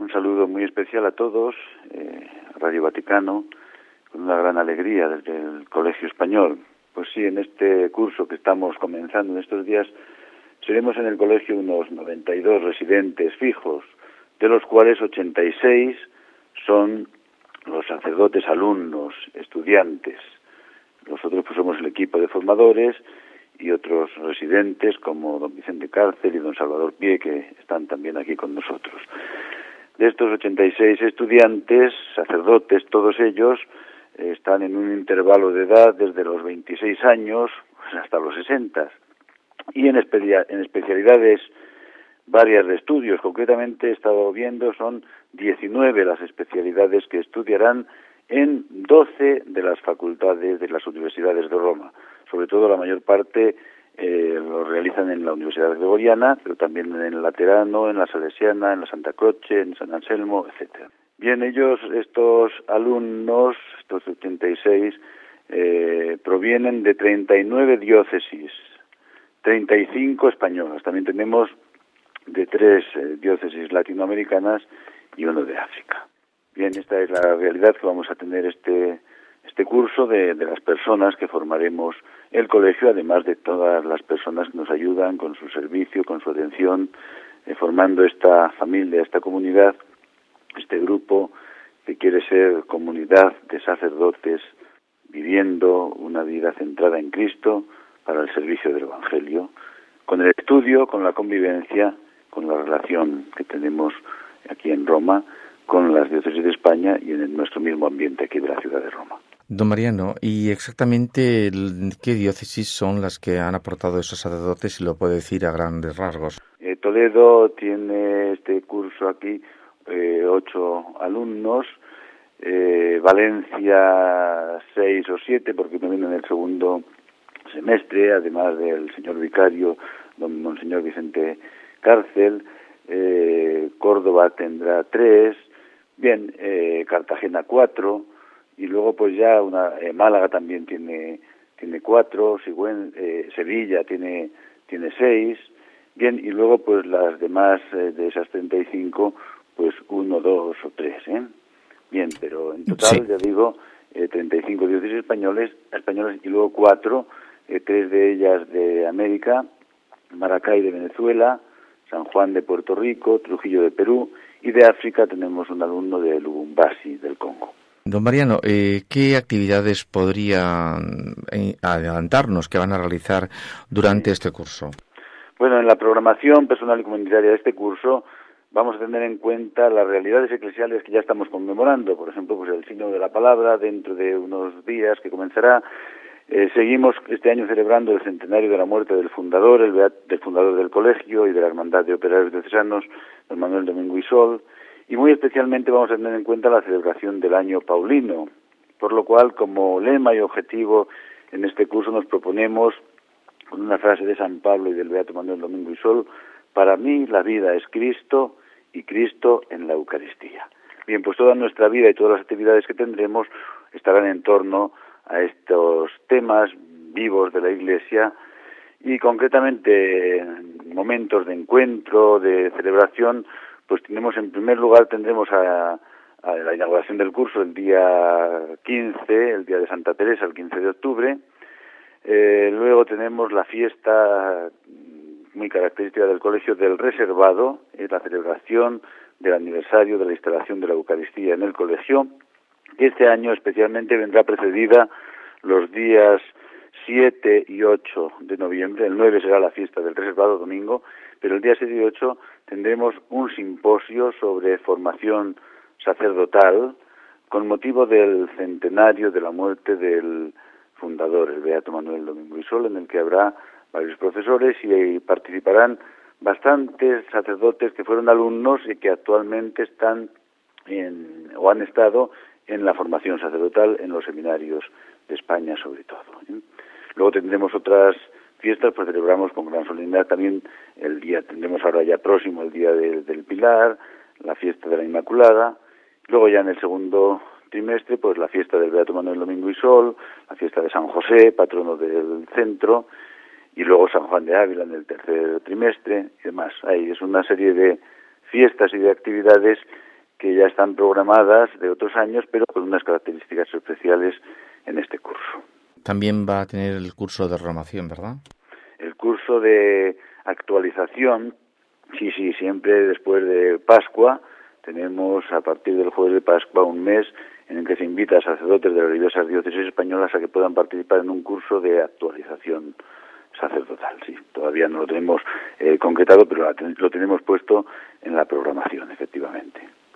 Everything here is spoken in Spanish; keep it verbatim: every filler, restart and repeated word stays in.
Un saludo muy especial a todos, eh, Radio Vaticano, con una gran alegría desde el Colegio Español. Pues sí, en este curso que estamos comenzando en estos días, seremos en el colegio unos noventa y dos residentes fijos, de los cuales ochenta y seis son los sacerdotes, alumnos, estudiantes. Nosotros pues somos el equipo de formadores y otros residentes como don Vicente Cárcel y don Salvador Pie, que están también aquí con nosotros. De estos ochenta y seis estudiantes, sacerdotes, todos ellos eh, están en un intervalo de edad desde los veintiséis años hasta los sesenta, y en, espe- en especialidades varias de estudios. Concretamente he estado viendo, son diecinueve las especialidades que estudiarán en doce de las facultades de las universidades de Roma. Sobre todo la mayor parte eh, lo realizan en la Universidad Gregoriana, pero también en el Laterano, en la Salesiana, en la Santa Croce, en San Anselmo, etcétera. Bien, ellos, estos alumnos, estos ochenta y seis, eh, provienen de treinta y nueve diócesis, treinta y cinco españolas. También tenemos de tres eh, diócesis latinoamericanas y uno de África. Bien, esta es la realidad que vamos a tener este este curso de, de las personas que formaremos el colegio, además de todas las personas que nos ayudan con su servicio, con su atención, eh, formando esta familia, esta comunidad, este grupo que quiere ser comunidad de sacerdotes viviendo una vida centrada en Cristo para el servicio del Evangelio, con el estudio, con la convivencia, con la relación que tenemos aquí en Roma, con las diócesis de España y en nuestro mismo ambiente aquí de la ciudad de Roma. Don Mariano, ¿y exactamente qué diócesis son las que han aportado esos sacerdotes, si lo puede decir a grandes rasgos? Eh, Toledo tiene este curso aquí eh, ocho alumnos, eh, Valencia seis o siete, porque me viene en el segundo semestre, además del señor vicario, don Monseñor Vicente Cárcel, eh, Córdoba tendrá tres, bien, eh, Cartagena cuatro, y luego pues ya una eh, Málaga también tiene tiene cuatro, Sigüen, eh, Sevilla tiene tiene seis, bien, y luego pues las demás eh, de esas treinta y cinco, pues uno, dos o tres, ¿eh? Bien, pero en total, sí, ya digo, eh, treinta y cinco diócesis españoles, españoles y luego cuatro, eh, tres de ellas de América, Maracay de Venezuela, San Juan de Puerto Rico, Trujillo de Perú, y de África tenemos un alumno de Lubumbashi, del Congo. Don Mariano, eh, ¿qué actividades podrían adelantarnos que van a realizar durante este curso? Bueno, en la programación personal y comunitaria de este curso vamos a tener en cuenta las realidades eclesiales que ya estamos conmemorando. Por ejemplo, pues el signo de la palabra dentro de unos días que comenzará. Eh, seguimos este año celebrando el centenario de la muerte del fundador, el beat, del fundador del colegio y de la Hermandad de Operarios Diocesanos, don Manuel Domingo y Sol. Y muy especialmente vamos a tener en cuenta la celebración del año paulino, por lo cual, como lema y objetivo en este curso nos proponemos, con una frase de San Pablo y del Beato Manuel Domingo y Sol, para mí la vida es Cristo y Cristo en la Eucaristía. Bien, pues toda nuestra vida y todas las actividades que tendremos estarán en torno a estos temas vivos de la Iglesia y concretamente en momentos de encuentro, de celebración, pues tenemos en primer lugar, tendremos a, a la inauguración del curso el día quince, el día de Santa Teresa, el quince de octubre. Eh, luego tenemos la fiesta muy característica del colegio del Reservado, es la celebración del aniversario de la instalación de la Eucaristía en el colegio. Este año especialmente vendrá precedida los días siete y ocho de noviembre, el nueve será la fiesta del Reservado, domingo, pero el día siete y ocho tendremos un simposio sobre formación sacerdotal con motivo del centenario de la muerte del fundador, el Beato Manuel Domingo y Sol, en el que habrá varios profesores y participarán bastantes sacerdotes que fueron alumnos y que actualmente están en, o han estado en la formación sacerdotal en los seminarios de España sobre todo, ¿eh? Luego tendremos otras fiestas, pues celebramos con gran solemnidad también el día, tendremos ahora ya próximo el día de, del Pilar, la fiesta de la Inmaculada, luego ya en el segundo trimestre, pues la fiesta del Beato Manuel Domingo y Sol, la fiesta de San José, patrono del centro, y luego San Juan de Ávila en el tercer trimestre y demás. Ahí es una serie de fiestas y de actividades que ya están programadas de otros años, pero con unas características especiales en este curso. También va a tener el curso de renovación, ¿verdad? El curso de actualización, sí, sí, siempre después de Pascua, tenemos a partir del jueves de Pascua un mes en el que se invita a sacerdotes de las diversas diócesis españolas a que puedan participar en un curso de actualización sacerdotal. Sí, todavía no lo tenemos eh, concretado, pero lo tenemos puesto en la programación, efectivamente.